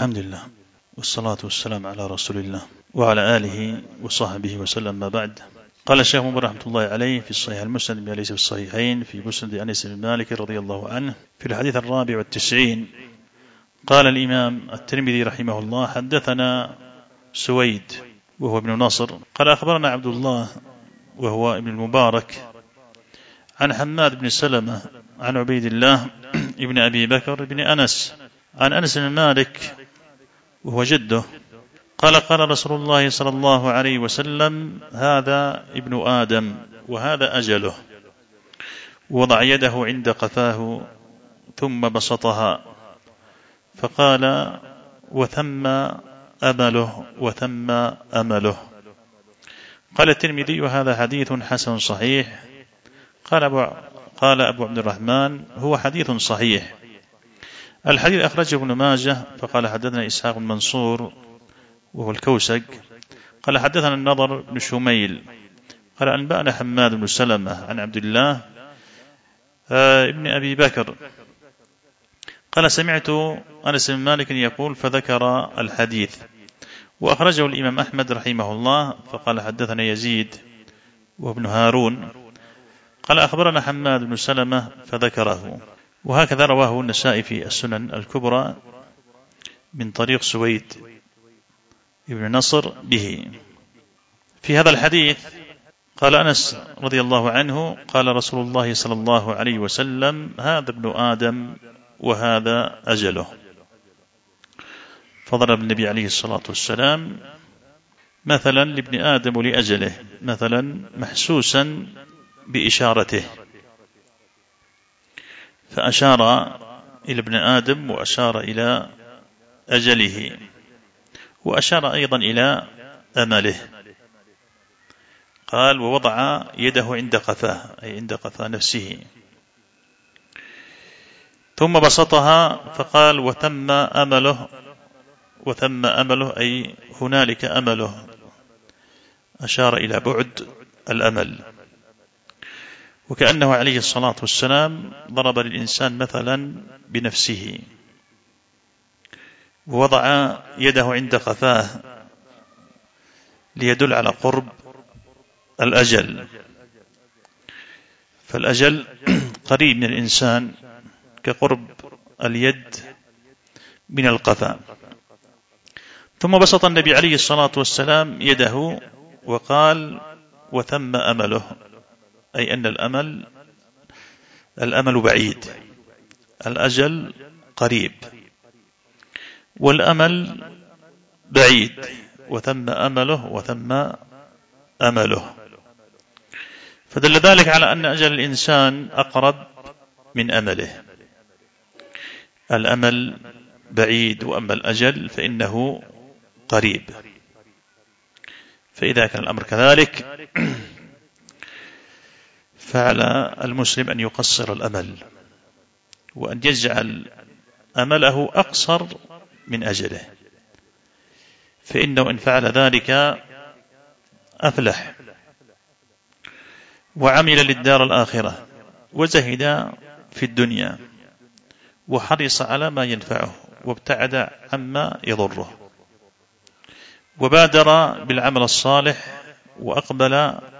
الحمد لله والصلاة والسلام على رسول الله وعلى آله وصحبه وسلم. ما بعد، قال الشيخ مبارك رحمة الله عليه في الصحيح المسند بما ليس في الصحيحين في مسند أنس بن مالك رضي الله عنه في الحديث 94 قال الإمام الترمذي رحمه الله: حدثنا سويد وهو ابن نصر قال أخبرنا عبد الله وهو ابن المبارك عن حماد بن سلمة عن عبيد الله ابن أبي بكر بن أنس عن أنس بن مالك وهو جده قال: قال رسول الله صلى الله عليه وسلم: هذا ابن آدم وهذا أجله. وضع يده عند قفاه ثم بسطها فقال: وثم أمله وثم أمله. قال الترمذي: وهذا حديث حسن صحيح. قال أبو عبد الرحمن: هو حديث صحيح. الحديث أخرجه ابن ماجه فقال: حدثنا إسحاق بن منصور وهو الكوسج قال: حدثنا النضر بن شميل قال: أنبأنا حماد بن سلمة عن عبد الله ابن أبي بكر قال: سمعت أنس بن مالك يقول فذكر الحديث. وأخرجه الإمام أحمد رحمه الله فقال: حدثنا يزيد وابن هارون قال: أخبرنا حماد بن سلمة فذكره. وهكذا رواه النسائي في السنن الكبرى من طريق سويد ابن نصر به. في هذا الحديث قال أنس رضي الله عنه: قال رسول الله صلى الله عليه وسلم: هذا ابن آدم وهذا أجله. فضرب النبي عليه الصلاة والسلام مثلا لابن آدم ولأجله، مثلا محسوسا بإشارته، فأشار إلى ابن آدم وأشار إلى أجله وأشار أيضا إلى أمله. قال: ووضع يده عند قفاه أي عند قفا نفسه ثم بسطها فقال: وثم أمله وثم أمله أي هنالك أمله، أشار إلى بعد الأمل. وكأنه عليه الصلاة والسلام ضرب للإنسان مثلا بنفسه ووضع يده عند قفاه ليدل على قرب الأجل، فالأجل قريب من الإنسان كقرب اليد من القفا. ثم بسط النبي عليه الصلاة والسلام يده وقال: وثم أمله، أي أن الأمل بعيد، الأجل قريب والأمل بعيد، وثم أمله وثم أمله. فدل ذلك على أن أجل الإنسان أقرب من أمله، الأمل بعيد وأما الأجل فإنه قريب. فإذا كان الأمر كذلك فعلى المسلم أن يقصر الأمل وأن يجعل أمله أقصر من أجله، فإنه إن فعل ذلك أفلح وعمل للدار الآخرة وزهد في الدنيا وحرص على ما ينفعه وابتعد عما يضره وبادر بالعمل الصالح وأقبل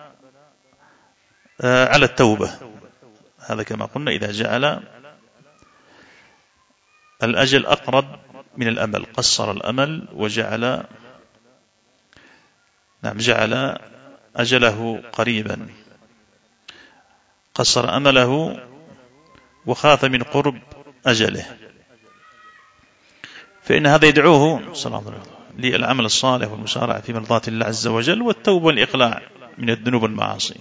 على التوبة. هذا كما قلنا إذا جعل الأجل أقرب من الأمل، قصر الأمل وجعل جعل أجله قريبا، قصر أمله وخاف من قرب أجله، فإن هذا يدعوه صلى الله عليه وسلم للعمل الصالح والمسارعة في مرضاة الله عز وجل والتوبة والإقلاع من الذنوب والمعاصي.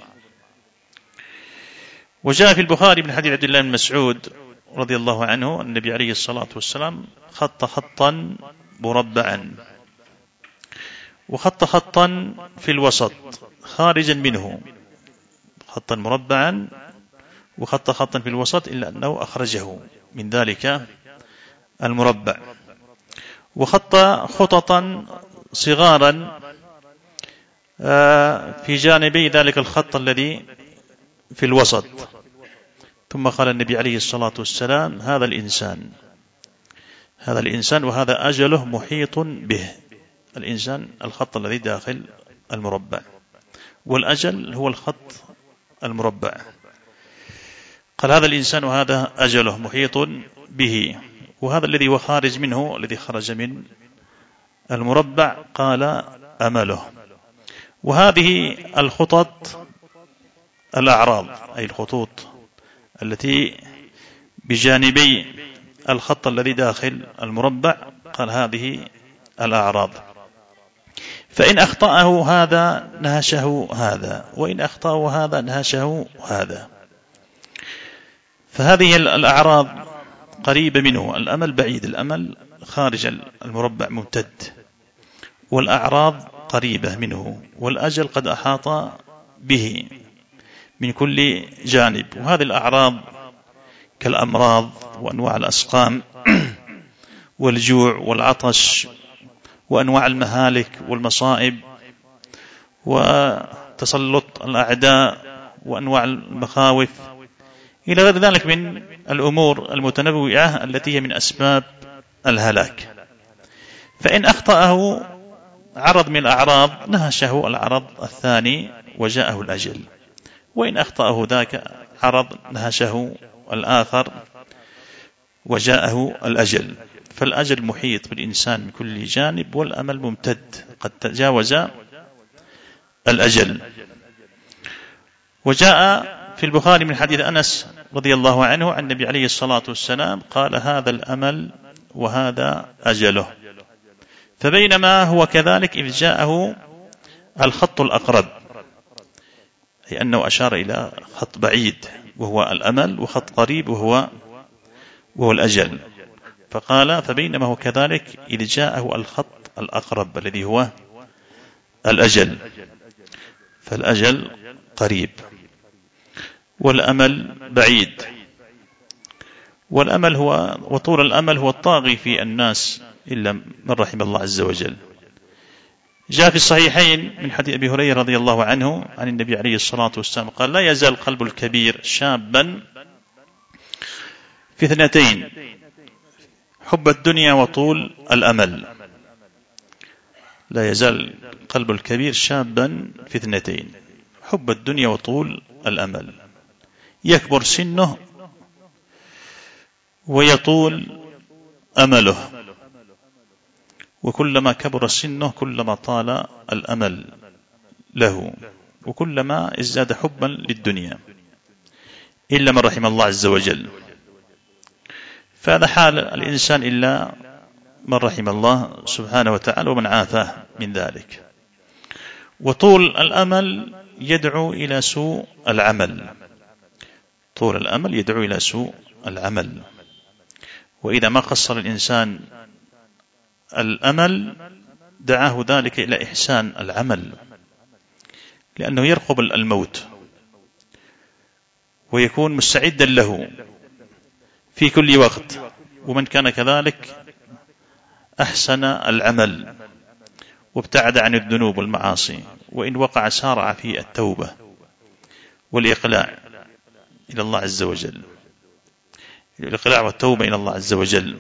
وجاء في البخاري من حديث عبد الله بن مسعود رضي الله عنه النبي عليه الصلاة والسلام خط خطا مربعا وخط خطا في الوسط خارجا منه، خطا مربعا وخط خطا في الوسط إلا أنه أخرجه من ذلك المربع، وخط خططا صغارا في جانبي ذلك الخط الذي في الوسط. ثم قال النبي عليه الصلاة والسلام: هذا الإنسان هذا الإنسان وهذا أجله محيط به. الإنسان الخط الذي داخل المربع، والأجل هو الخط المربع. قال هذا الإنسان وهذا أجله محيط به، وهذا الذي هو خارج منه، الذي خرج من المربع، قال أمله. وهذه الخطط الأعراض، أي الخطوط التي بجانبي الخط الذي داخل المربع، قال هذه الأعراض. فإن أخطأه هذا نهشه هذا، وإن أخطأه هذا نهشه هذا. فهذه الأعراض قريبة منه، الأمل بعيد، الأمل خارج المربع ممتد، والأعراض قريبة منه، والأجل قد أحاط به من كل جانب. وهذه الأعراض كالأمراض وأنواع الأسقام والجوع والعطش وأنواع المهالك والمصائب وتسلط الأعداء وأنواع المخاوف إلى غير ذلك من الأمور المتنوعة التي هي من أسباب الهلاك. فإن أخطأه عرض من الأعراض نهشه العرض الثاني وجاءه الأجل، وإن أخطأه ذاك عرض نهشه الآخر وجاءه الأجل. فالأجل محيط بالإنسان من كل جانب، والأمل ممتد قد تجاوز الأجل. وجاء في البخاري من حديث أنس رضي الله عنه عن النبي عليه الصلاة والسلام قال هذا الأمل وهذا أجله. فبينما هو كذلك إذ جاءه الخط الأقرب، أي أنه أشار إلى خط بعيد وهو الأمل، وخط قريب وهو الأجل. فقال فبينما هو كذلك إذ جاءه الخط الأقرب الذي هو الأجل. فالأجل قريب والأمل بعيد. والأمل هو وطول الأمل هو الطاغي في الناس إلا من رحم الله عز وجل. جاء في الصحيحين من حديث أبي هريرة رضي الله عنه عن النبي عليه الصلاة والسلام قال لا يزال قلب الكبير شابا في اثنتين: حب الدنيا وطول الأمل. لا يزال قلب الكبير شابا في اثنتين: حب الدنيا وطول الأمل. يكبر سنه ويطول أمله، وكلما كبر سنه كلما طال الأمل له، وكلما ازداد حبا للدنيا إلا من رحم الله عز وجل. فهذا حال الإنسان إلا من رحم الله سبحانه وتعالى ومن عافاه من ذلك. وطول الأمل يدعو إلى سوء العمل، طول الأمل يدعو إلى سوء العمل. وإذا ما قصر الإنسان الأمل دعاه ذلك إلى إحسان العمل، لأنه يرقب الموت ويكون مستعدا له في كل وقت. ومن كان كذلك أحسن العمل وابتعد عن الذنوب والمعاصي، وإن وقع سارع في التوبة والإقلاع إلى الله عز وجل، الإقلاع والتوبة إلى الله عز وجل.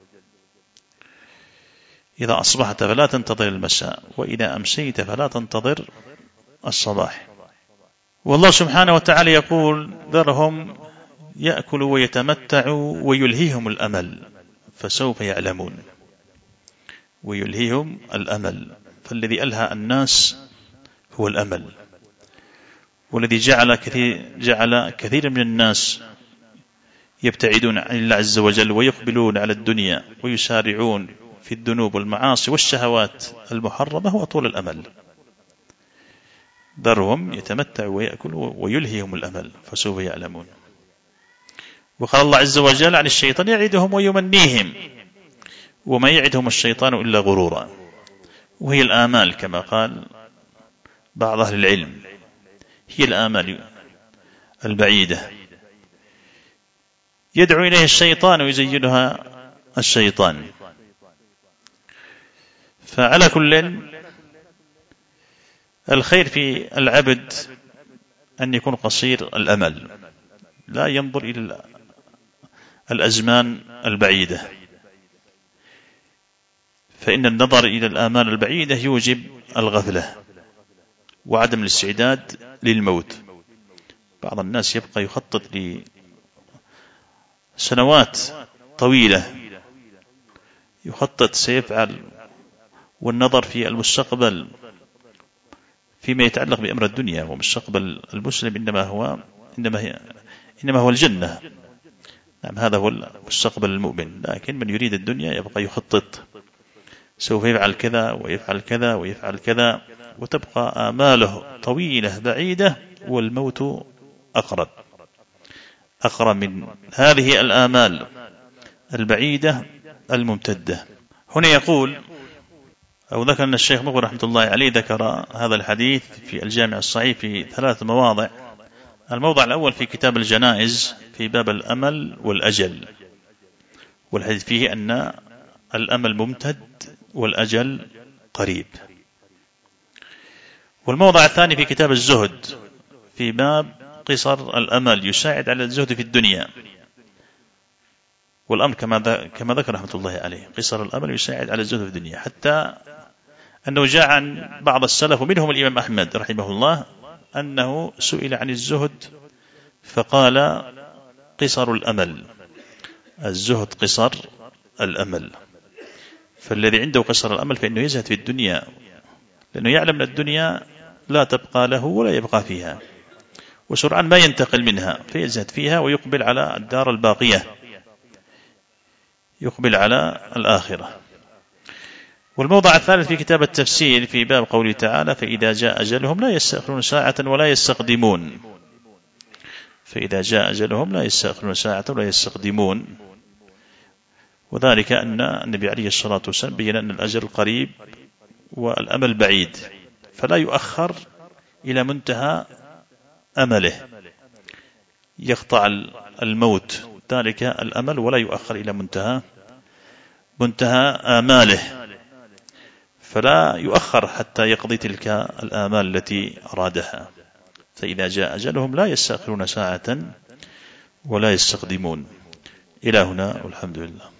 إذا أصبحت فلا تنتظر المساء، وإذا أمسيت فلا تنتظر الصباح. والله سبحانه وتعالى يقول ذرهم يأكلوا ويتمتعوا ويلهيهم الأمل فسوف يعلمون. ويلهيهم الأمل، فالذي ألهى الناس هو الأمل، والذي جعل كثير من الناس يبتعدون عن الله عز وجل ويقبلون على الدنيا ويسارعون في الذنوب والمعاصي والشهوات المحرمة هو طول الأمل. ذرهم يتمتعوا ويأكلوا ويلهيهم الأمل فسوف يعلمون. وقال الله عز وجل عن الشيطان يعدهم ويمنيهم وما يعدهم الشيطان إلا غرورا. وهي الآمال كما قال بعض أهل العلم، هي الآمال البعيدة يدعو إليه الشيطان ويزينها الشيطان. فعلى كل الخير في العبد أن يكون قصير الأمل، لا ينظر إلى الأزمان البعيدة، فإن النظر إلى الآمال البعيدة يوجب الغفلة وعدم الاستعداد للموت. بعض الناس يبقى يخطط لسنوات طويلة، يخطط سيفعل، والنظر في المستقبل فيما يتعلق بأمر الدنيا ومستقبل المسلم إنما هو الجنة. نعم، هذا هو المستقبل المؤمن. لكن من يريد الدنيا يبقى يخطط، سوف يفعل كذا ويفعل كذا ويفعل كذا، وتبقى آماله طويلة بعيدة، والموت أقرب من هذه الآمال البعيدة الممتدة. هنا يقول أو ذكر أن الشيخ مقبل رحمة الله عليه ذكر هذا الحديث في الجامع الصحيح في 3 مواضع. الموضع الأول في كتاب الجنائز في باب الأمل والأجل، والحديث فيه أن الأمل ممتد والأجل قريب. والموضع الثاني في كتاب الزهد في باب قصر الأمل يساعد على الزهد في الدنيا، والأمر كما ذكر رحمة الله عليه، قصر الأمل يساعد على الزهد في الدنيا، حتى أنه جاء عن بعض السلف ومنهم الإمام أحمد رحمه الله أنه سئل عن الزهد فقال قصر الأمل، الزهد قصر الأمل. فالذي عنده قصر الأمل فإنه يزهد في الدنيا، لأنه يعلم أن الدنيا لا تبقى له ولا يبقى فيها، وسرعان ما ينتقل منها، فيزهد فيها ويقبل على الدار الباقية، يقبل على الآخرة. والموضع الثالث في كتاب التفسير في باب قوله تعالى فإذا جاء أجلهم لا يستأخرون ساعة ولا يستقدمون. فإذا جاء أجلهم لا يستأخرون ساعة ولا يستقدمون، وذلك أن النبي عليه الصلاة والسلام بيّن أن الأجل قريب والأمل بعيد، فلا يؤخر إلى منتهى أمله، يقطع الموت ذلك الأمل ولا يؤخر إلى منتهى آماله، فلا يؤخر حتى يقضي تلك الآمال التي أرادها. فإذا جاء أجلهم لا يستأخرون ساعة ولا يستقدمون. إلى هنا والحمد لله.